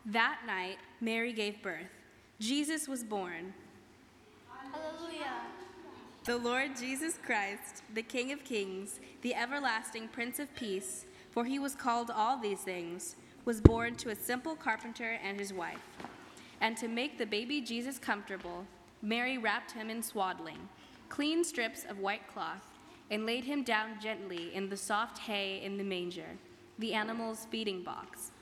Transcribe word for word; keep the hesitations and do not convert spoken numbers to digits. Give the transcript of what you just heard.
That night, Mary gave birth. Jesus was born. Hallelujah. The Lord Jesus Christ, the King of Kings, the everlasting Prince of Peace, for he was called all these things, was born to a simple carpenter and his wife. And to make the baby Jesus comfortable, Mary wrapped him in swaddling, clean strips of white cloth, and laid him down gently in the soft hay in the manger, the animal's feeding box.